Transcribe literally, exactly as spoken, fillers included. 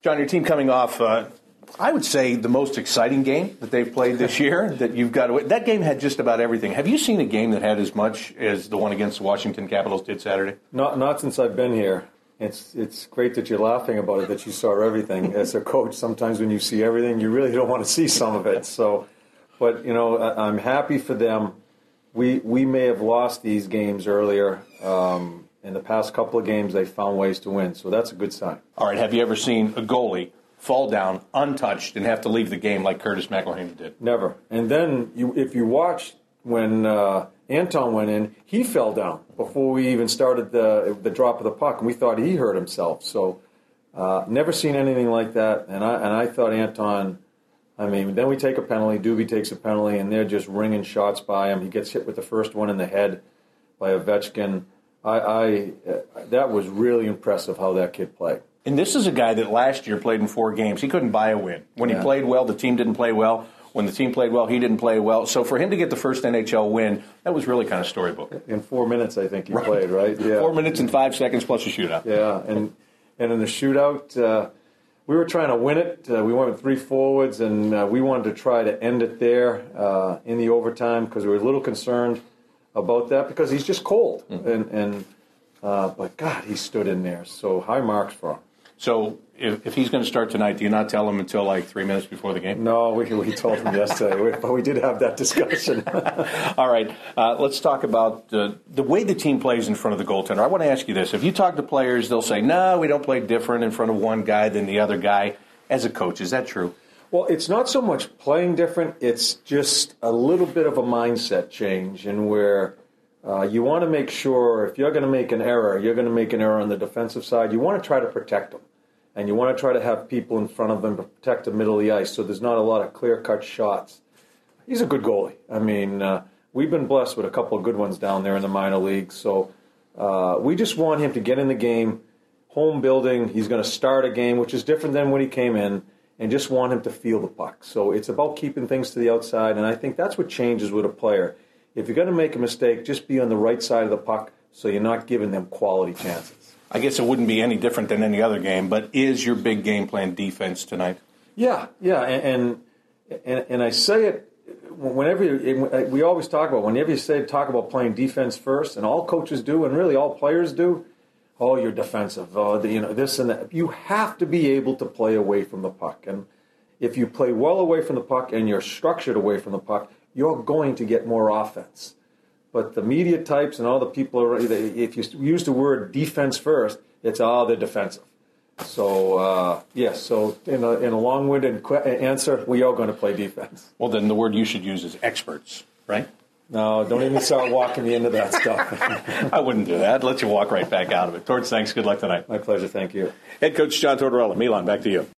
John, your team coming off, uh, I would say, the most exciting game that they've played this year. That you've got to, that game had just about everything. Have you seen a game that had as much as the one against the Washington Capitals did Saturday? Not, not since I've been here. It's it's great that you're laughing about it, that you saw everything. As a coach, sometimes when you see everything, you really don't want to see some of it. So, but you know, I, I'm happy for them. We we may have lost these games earlier. Um, in the past couple of games, they found ways to win. So that's a good sign. All right. Have you ever seen a goalie fall down untouched and have to leave the game like Curtis McElhinney did? Never. And then you, if you watch when uh, Anton went in, he fell down before we even started the the drop of the puck, and we thought he hurt himself. So uh, never seen anything like that. And I and I thought Anton. I mean, then we take a penalty. Doobie takes a penalty, and they're just ringing shots by him. He gets hit with the first one in the head by Ovechkin. I, I uh, that was really impressive how that kid played. And this is a guy that last year played in four games. He couldn't buy a win. When he yeah. played well, the team didn't play well. When the team played well, he didn't play well. So for him to get the first N H L win, that was really kind of storybook. In four minutes, I think he right. played, right? Yeah. Four minutes and five seconds plus a shootout. Yeah, and and in the shootout, uh, we were trying to win it. Uh, we went with three forwards, and uh, we wanted to try to end it there uh, in the overtime because we were a little concerned about that because he's just cold. Mm-hmm. And, and uh, but, God, he stood in there. So high marks for him. So if, if he's going to start tonight, do you not tell him until like three minutes before the game? No, we, we told him yesterday, but we did have that discussion. All right, uh, let's talk about uh, the way the team plays in front of the goaltender. I want to ask you this. If you talk to players, they'll say, no, we don't play different in front of one guy than the other guy. As a coach, is that true? Well, it's not so much playing different. It's just a little bit of a mindset change in where uh, you want to make sure if you're going to make an error, you're going to make an error on the defensive side, you want to try to protect them. And you want to try to have people in front of them to protect the middle of the ice so there's not a lot of clear-cut shots. He's a good goalie. I mean, uh, we've been blessed with a couple of good ones down there in the minor leagues. So uh, we just want him to get in the game, home building. He's going to start a game, which is different than when he came in, and just want him to feel the puck. So it's about keeping things to the outside, and I think that's what changes with a player. If you're going to make a mistake, just be on the right side of the puck so you're not giving them quality chances. I guess it wouldn't be any different than any other game, but is your big game plan defense tonight? Yeah, yeah, and and and I say it whenever you, we always talk about whenever you say talk about playing defense first, and all coaches do, and really all players do. Oh, you're defensive. Oh, the, you know this and that. You have to be able to play away from the puck, and if you play well away from the puck and you're structured away from the puck, you're going to get more offense. But the media types and all the people, are, if you use the word defense first, it's all they're defensive. So, uh, yes, so in a, in a long-winded qu- answer, we are going to play defense. Well, then the word you should use is experts, right? No, don't even start walking me into that stuff. I wouldn't do that. Let you walk right back out of it. Torts, thanks. Good luck tonight. My pleasure. Thank you. Head coach John Tortorella. Milan, back to you.